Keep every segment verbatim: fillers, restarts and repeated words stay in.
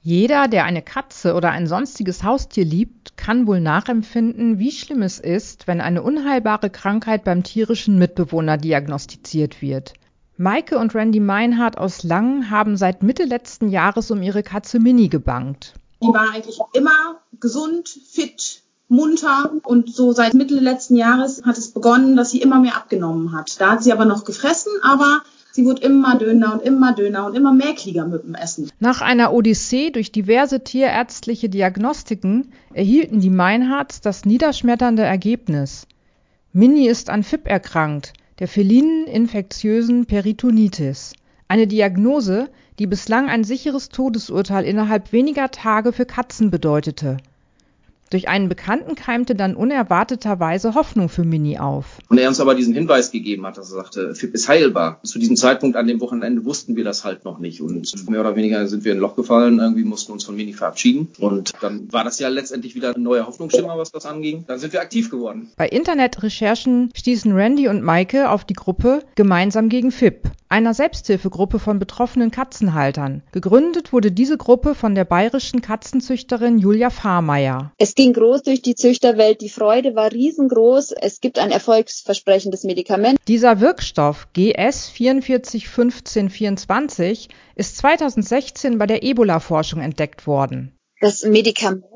Jeder, der eine Katze oder ein sonstiges Haustier liebt, kann wohl nachempfinden, wie schlimm es ist, wenn eine unheilbare Krankheit beim tierischen Mitbewohner diagnostiziert wird. Maike und Randy Meinhardt aus Langen haben seit Mitte letzten Jahres um ihre Katze Minnie gebangt. Die war eigentlich immer gesund, fit, munter und so seit Mitte letzten Jahres hat es begonnen, dass sie immer mehr abgenommen hat. Da hat sie aber noch gefressen, aber sie wurde immer dünner und immer dünner und immer mäkliger mit dem Essen. Nach einer Odyssee durch diverse tierärztliche Diagnostiken erhielten die Meinhardts das niederschmetternde Ergebnis: Minnie ist an F I P erkrankt, der felinen infektiösen Peritonitis. Eine Diagnose, die bislang ein sicheres Todesurteil innerhalb weniger Tage für Katzen bedeutete. Durch einen Bekannten keimte dann unerwarteterweise Hoffnung für Minnie auf. Und er uns aber diesen Hinweis gegeben hat, dass er sagte, F I P ist heilbar. Zu diesem Zeitpunkt an dem Wochenende wussten wir das halt noch nicht. Und mehr oder weniger sind wir in ein Loch gefallen, irgendwie mussten uns von Minnie verabschieden. Und dann war das ja letztendlich wieder ein neuer Hoffnungsschimmer, was das anging. Dann sind wir aktiv geworden. Bei Internetrecherchen stießen Randy und Maike auf die Gruppe Gemeinsam gegen F I P, einer Selbsthilfegruppe von betroffenen Katzenhaltern. Gegründet wurde diese Gruppe von der bayerischen Katzenzüchterin Julia Fahrmeier. Es ging groß durch die Züchterwelt, die Freude war riesengroß. Es gibt ein erfolgsversprechendes Medikament. Dieser Wirkstoff G S vierundvierzig fünfzehn vierundzwanzig ist zweitausendsechzehn bei der Ebola-Forschung entdeckt worden. Das Medikament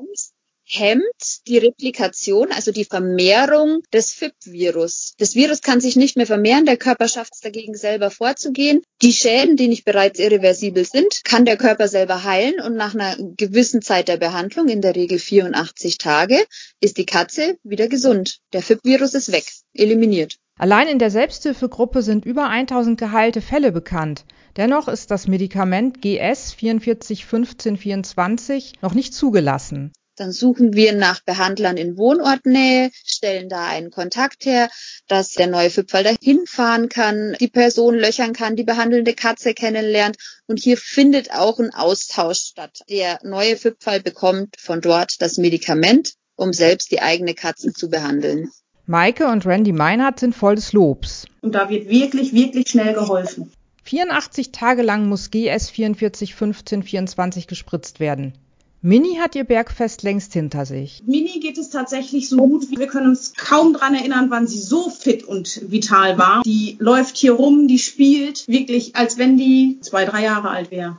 hemmt die Replikation, also die Vermehrung des F I P-Virus. Das Virus kann sich nicht mehr vermehren, der Körper schafft es dagegen selber vorzugehen. Die Schäden, die nicht bereits irreversibel sind, kann der Körper selber heilen und nach einer gewissen Zeit der Behandlung, in der Regel vierundachtzig Tage, ist die Katze wieder gesund. Der F I P-Virus ist weg, eliminiert. Allein in der Selbsthilfegruppe sind über tausend geheilte Fälle bekannt. Dennoch ist das Medikament G S vierundvierzig fünfzehn vierundzwanzig noch nicht zugelassen. Dann suchen wir nach Behandlern in Wohnortnähe, stellen da einen Kontakt her, dass der neue F I P-Fall dahin fahren kann, die Person löchern kann, die behandelnde Katze kennenlernt. Und hier findet auch ein Austausch statt. Der neue F I P-Fall bekommt von dort das Medikament, um selbst die eigene Katze zu behandeln. Maike und Randy Meinhardt sind voll des Lobs. Und da wird wirklich, wirklich schnell geholfen. vierundachtzig Tage lang muss G S vierundvierzig fünfzehn vierundzwanzig gespritzt werden. Minnie hat ihr Bergfest längst hinter sich. Minnie geht es tatsächlich so gut. Wir können uns kaum daran erinnern, wann sie so fit und vital war. Die läuft hier rum, die spielt wirklich, als wenn die zwei, drei Jahre alt wäre.